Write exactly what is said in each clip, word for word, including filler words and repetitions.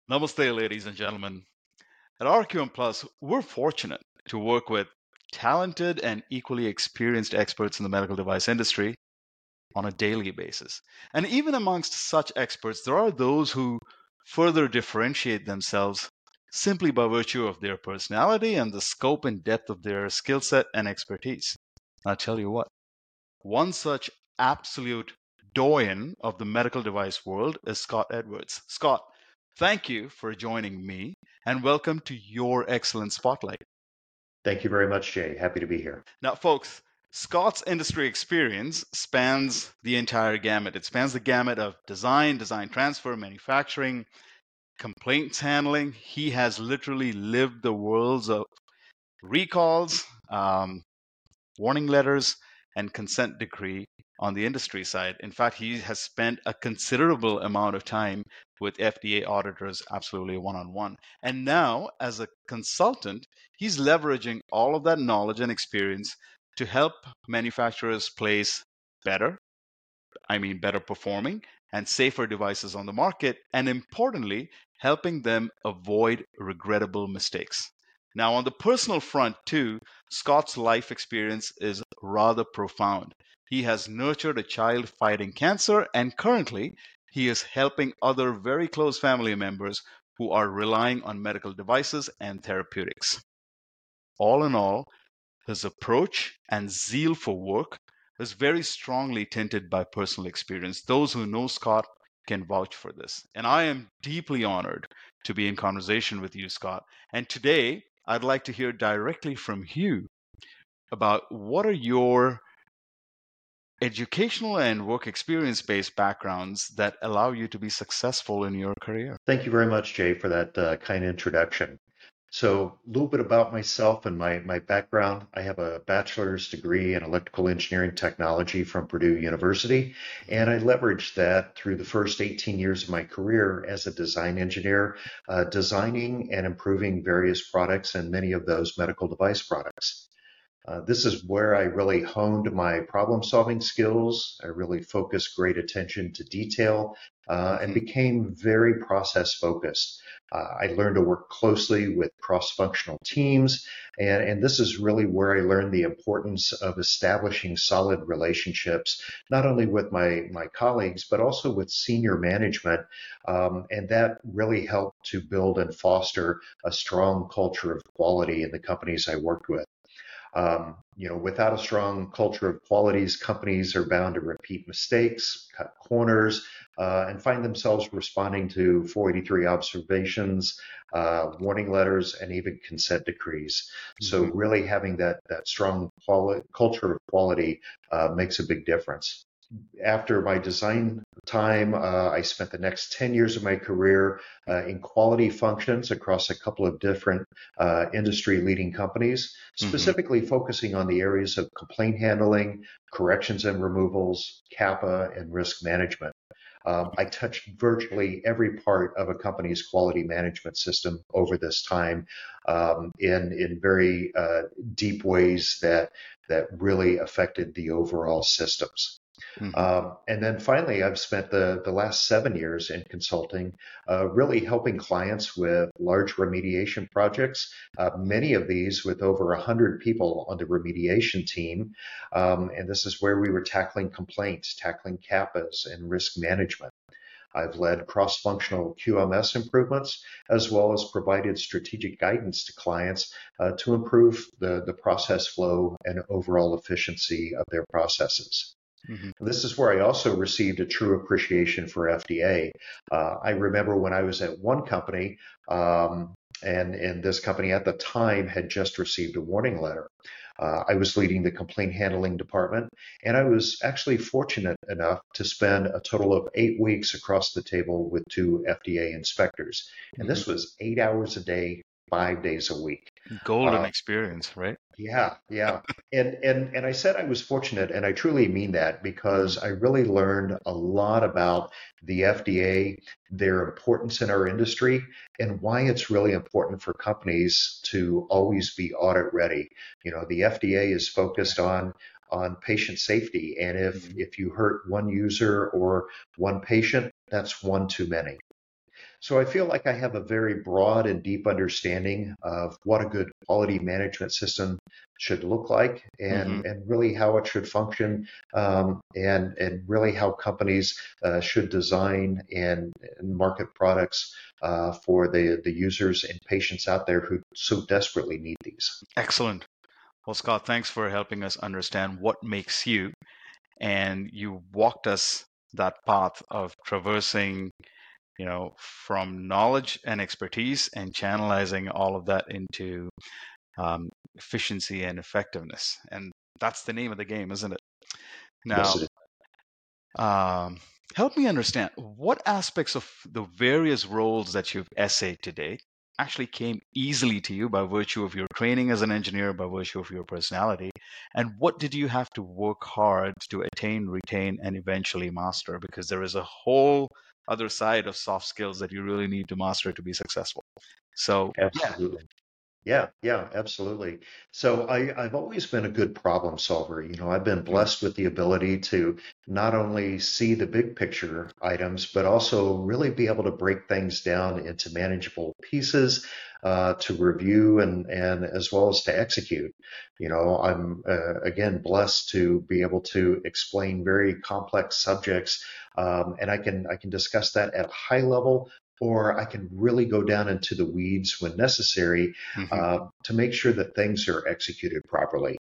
Namaste, ladies and gentlemen. At R Q M Plus, we're fortunate to work with talented and equally experienced experts in the medical device industry on a daily basis. And even amongst such experts, there are those who further differentiate themselves simply by virtue of their personality and the scope and depth of their skill set and expertise. I'll tell you what, one such absolute doyen of the medical device world is Scott Edwards. Scott, thank you for joining me and welcome to your excellent spotlight. Thank you very much, Jay. Happy to be here. Now, folks, Scott's industry experience spans the entire gamut. It spans the gamut of design, design transfer, manufacturing, complaints handling. He has literally lived the worlds of recalls, um, warning letters, and consent decree on the industry side. In fact, he has spent a considerable amount of time with F D A auditors, absolutely one on one. And now, as a consultant, he's leveraging all of that knowledge and experience to help manufacturers place better, I mean, better performing and safer devices on the market, and importantly, helping them avoid regrettable mistakes. Now, on the personal front, too, Scott's life experience is rather profound. He has nurtured a child fighting cancer, and currently, he is helping other very close family members who are relying on medical devices and therapeutics. All in all, his approach and zeal for work is very strongly tinted by personal experience. Those who know Scott can vouch for this. And I am deeply honored to be in conversation with you, Scott. And today, I'd like to hear directly from you about what are your educational and work experience based backgrounds that allow you to be successful in your career. Thank you very much, Jay, for that uh, kind introduction. So a little bit about myself and my, my background. I have a bachelor's degree in electrical engineering technology from Purdue University, and I leveraged that through the first eighteen years of my career as a design engineer, uh, designing and improving various products and many of those medical device products. Uh, this is where I really honed my problem solving skills. I really focused great attention to detail uh, and became very process focused. Uh, I learned to work closely with cross functional teams, and, and this is really where I learned the importance of establishing solid relationships, not only with my, my colleagues, but also with senior management. Um, and that really helped to build and foster a strong culture of quality in the companies I worked with. Um, you know, without a strong culture of qualities, companies are bound to repeat mistakes, cut corners, uh, and find themselves responding to four eighty-three observations, uh, warning letters, and even consent decrees. Mm-hmm. So really having that, that strong quali- culture of quality uh, makes a big difference. After my design time, uh, I spent the next ten years of my career uh, in quality functions across a couple of different uh, industry leading companies, specifically mm-hmm. focusing on the areas of complaint handling, corrections and removals, CAPA, and risk management. Um, I touched virtually every part of a company's quality management system over this time um, in, in very uh, deep ways that, that really affected the overall systems. Mm-hmm. Um, and then finally, I've spent the, the last seven years in consulting, uh, really helping clients with large remediation projects, uh, many of these with over one hundred people on the remediation team. Um, and this is where we were tackling complaints, tackling CAPAs, and risk management. I've led cross-functional Q M S improvements, as well as provided strategic guidance to clients uh, to improve the, the process flow and overall efficiency of their processes. Mm-hmm. This is where I also received a true appreciation for F D A. Uh, I remember when I was at one company, um, and, and this company at the time had just received a warning letter. Uh, I was leading the complaint handling department, and I was actually fortunate enough to spend a total of eight weeks across the table with two F D A inspectors. And mm-hmm. this was eight hours a day, five days a week. Golden uh, experience, right? Yeah, yeah. And, and, and I said I was fortunate, and I truly mean that, because I really learned a lot about the F D A, their importance in our industry, and why it's really important for companies to always be audit ready. You know, the F D A is focused on on patient safety, and if, if you hurt one user or one patient, that's one too many. So I feel like I have a very broad and deep understanding of what a good quality management system should look like, Hmm. and, and really how it should function, um, and, and really how companies uh, should design and, and market products uh, for the, the users and patients out there who so desperately need these. Excellent. Well, Scott, thanks for helping us understand what makes you, and you walked us that path of traversing, you know, from knowledge and expertise and channelizing all of that into um, efficiency and effectiveness. And that's the name of the game, isn't it? Yes, Now, it is. um, help me understand what aspects of the various roles that you've essayed today actually came easily to you by virtue of your training as an engineer, by virtue of your personality, and what did you have to work hard to attain, retain, and eventually master? Because there is a whole other side of soft skills that you really need to master to be successful. So, yeah. Absolutely. Yeah, yeah, absolutely. So I, I've always been a good problem solver. You know, I've been Mm, blessed with the ability to not only see the big picture items, but also really be able to break things down into manageable pieces uh, to review and, and as well as to execute. You know, I'm uh, again blessed to be able to explain very complex subjects, um, and I can I can discuss that at a high level, or I can really go down into the weeds when necessary mhm, uh, to make sure that things are executed properly.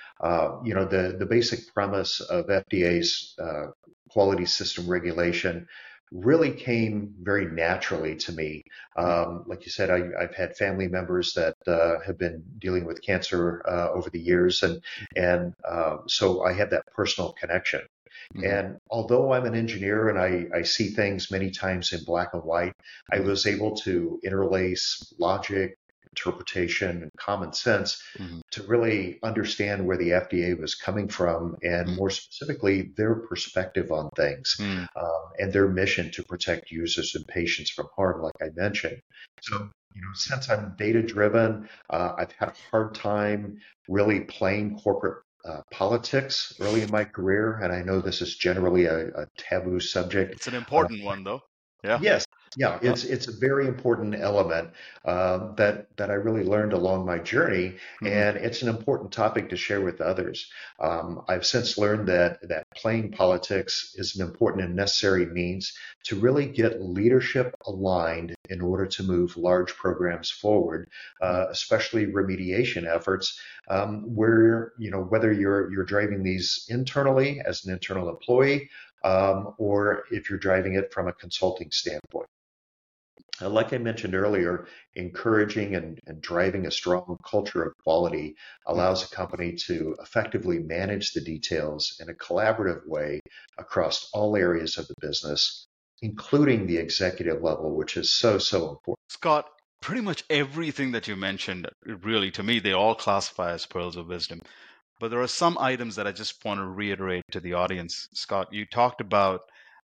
Uh, you know, the, the basic premise of F D A's uh, quality system regulation really came very naturally to me. mm, Um, like you said, I, I've had family members that uh, have been dealing with cancer uh, over the years, and and uh, so I have that personal connection. mhm, And although I'm an engineer and I, I see things many times in black and white, I mhm, was able to interlace logic, interpretation, and common sense mhm, to really understand where the F D A was coming from, and mhm, more specifically, their perspective on things, mm. um, and their mission to protect users and patients from harm, like I mentioned. So, you know, since I'm data driven, uh, I've had a hard time really playing corporate uh, politics early in my career, and I know this is generally a, a taboo subject. It's an Uh, important one, though. Yeah. Yes, yeah, Yeah. it's it's a very important element um, that that I really learned along my journey, Mhm, and it's an important topic to share with others. Um, I've since learned that that playing politics is an important and necessary means to really get leadership aligned in order to move large programs forward, mm, uh, especially remediation efforts, um, where you know whether you're you're driving these internally as an internal employee, um, or if you're driving it from a consulting standpoint. Uh, like I mentioned earlier, encouraging and, and driving a strong culture of quality mm. allows a company to effectively manage the details in a collaborative way across all areas of the business, including the executive level, which is so, so important. Scott, pretty much everything that you mentioned, really, to me, they all classify as pearls of wisdom. But there are some items that I just want to reiterate to the audience. Scott, you talked about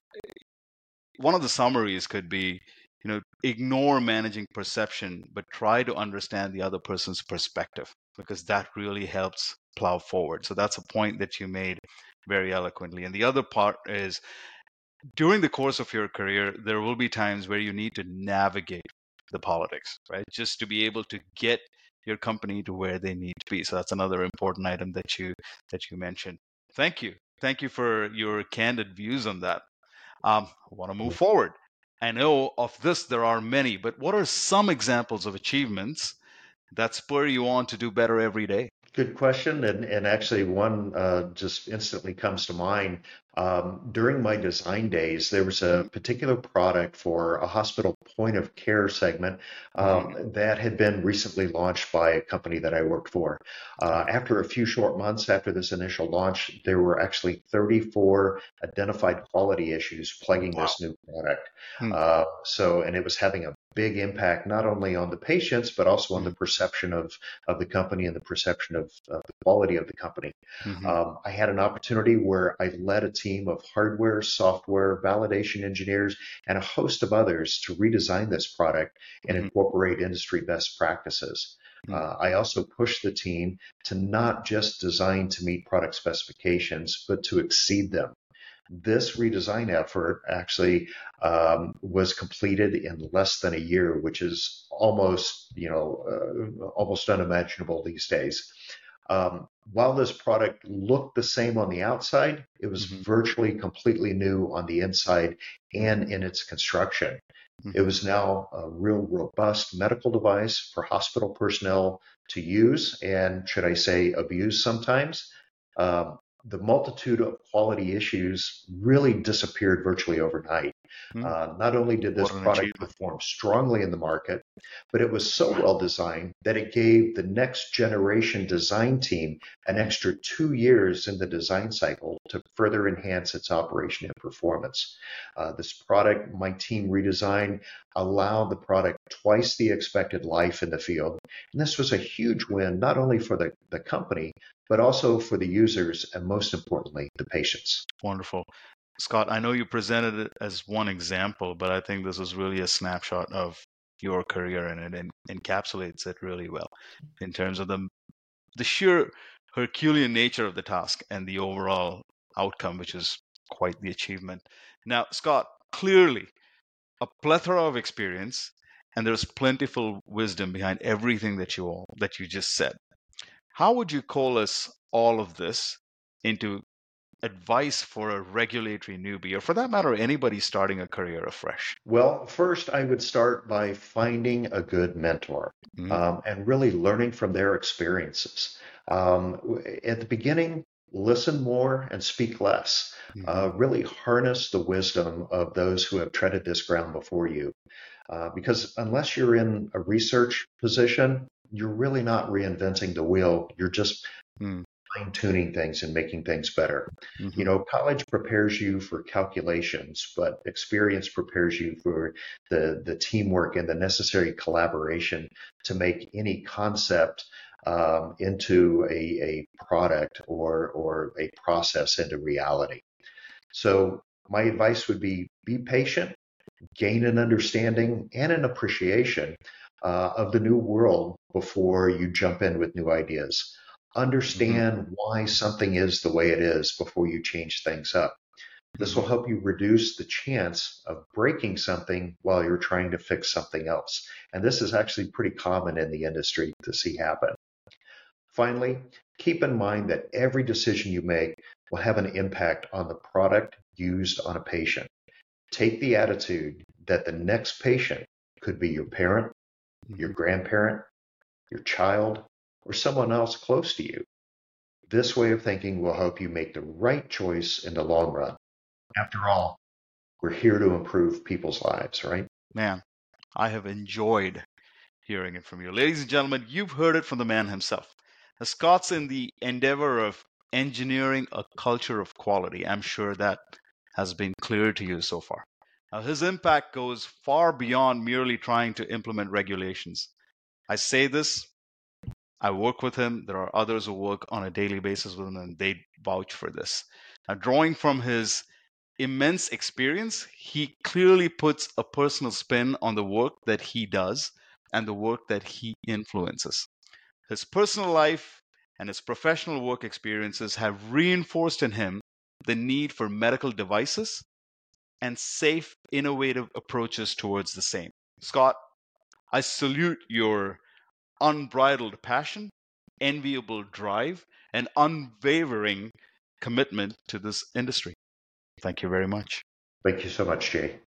one of the summaries could be, you know, ignore managing perception, but try to understand the other person's perspective, because that really helps plow forward. So that's a point that you made very eloquently. And the other part is during the course of your career, there will be times where you need to navigate the politics, right? Just to be able to get your company to where they need to be. So that's another important item that you that you mentioned. Thank you. Thank you for your candid views on that. Um, I want to move forward. I know of this there are many, but what are some examples of achievements that spur you on to do better every day? Good question, and and actually one uh, just instantly comes to mind. Um, during my design days, there was a particular product for a hospital point of care segment Mm-hmm. um, that had been recently launched by a company that I worked for. Uh, Ah, after a few short months after this initial launch, there were actually thirty-four identified quality issues plaguing wow. this new product. Mm-hmm. Uh, so, and it was having a big impact not only on the patients but also on the perception of of the company and the perception of, of the quality of the company. Mm-hmm. Um, I had an opportunity where I led a team of hardware, software, validation engineers, and a host of others to redesign this product and Mm-hmm. incorporate industry best practices. Uh, I also pushed the team to not just design to meet product specifications, but to exceed them. This redesign effort actually um, was completed in less than a year, which is almost, you know, uh, almost unimaginable these days. Um, while this product looked the same on the outside, it was Mm-hmm. virtually completely new on the inside Mm-hmm. and in its construction. It Mm-hmm. was now a real robust medical device for hospital personnel to use and, should I say, abuse sometimes. Um, the multitude of quality issues really disappeared virtually overnight. Mm. Uh, not only did this What an product achievement. perform strongly in the market, but it was so well designed that it gave the next generation design team an Mm-hmm. extra two years in the design cycle to further enhance its operation and performance. Uh, this product, my team redesigned, allowed the product twice the expected life in the field. And this was a huge win, not only for the, the company, but also for the users and most importantly, the patients. Wonderful. Scott, I know you presented it as one example, but I think this is really a snapshot of your career, and it encapsulates it really well in terms of the the sheer Herculean nature of the task and the overall outcome, which is quite the achievement. Now, Scott, clearly a plethora of experience, and there's plentiful wisdom behind everything that you all that you just said. How would you coalesce all of this into advice for a regulatory newbie, or for that matter, anybody starting a career afresh? Well, first, I would start by finding a good mentor Mm-hmm. um, and really learning from their experiences. Um, at the beginning, listen more and speak less. Mm-hmm. Uh, really harness the wisdom of those who have treaded this ground before you. Uh, because unless you're in a research position, you're really not reinventing the wheel. You're just fine tuning things and making things better. You Mm-hmm. know, college prepares you for calculations, but experience prepares you for the, the teamwork and the necessary collaboration to make any concept um, into a, a product or, or a process into reality. So my advice would be be patient, gain an understanding and an appreciation uh, of the new world before you jump in with new ideas. Mm-hmm. Understand why something is the way it is before you change things up. This Mm-hmm. will help you reduce the chance of breaking something while you're trying to fix something else. And this is actually pretty common in the industry to see happen. Finally, keep in mind that every decision you make will have an impact on the product used on a patient. Take the attitude that the next patient could be your parent, your Mm-hmm. grandparent, your child, or someone else close to you. This way of thinking will help you make the right choice in the long run. After all, we're here to improve people's lives, right? Man, I have enjoyed hearing it from you. Ladies and gentlemen, you've heard it from the man himself. Now, Scott's in the endeavor of engineering a culture of quality. I'm sure that has been clear to you so far. Now, his impact goes far beyond merely trying to implement regulations. I say this, I work with him. There are others who work on a daily basis with him, and they vouch for this. Now, drawing from his immense experience, he clearly puts a personal spin on the work that he does and the work that he influences. His personal life and his professional work experiences have reinforced in him the need for medical devices and safe, innovative approaches towards the same. Scott, I salute your unbridled passion, enviable drive, and unwavering commitment to this industry. Thank you very much. Thank you so much, Jay.